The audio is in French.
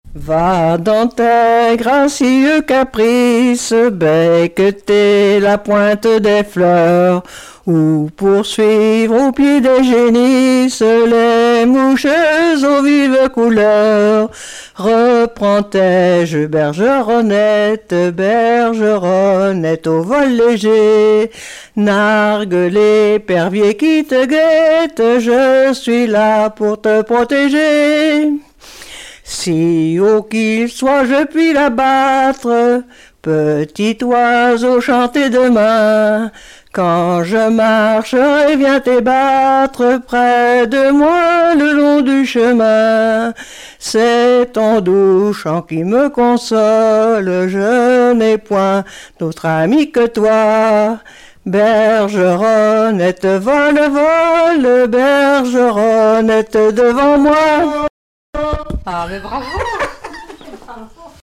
Va dans tes gracieux caprices, becqueter la pointe des fleurs, ou poursuivre au pied des génisses les mouches aux vives couleurs. Reprends tes jeux bergeronnette, bergeronnette au vol léger, nargue l'épervier qui te guette, je suis là pour te protéger. Si haut qu'il soit, je puis l'abattre, petit oiseau chanté demain. Quand je marcherai, viens t'ébattre près de moi le long du chemin. C'est ton doux chant qui me console, je n'ai point d'autre ami que toi. Bergeronnette, vole, vole, bergeronnette devant moi. Ah, mais bravo!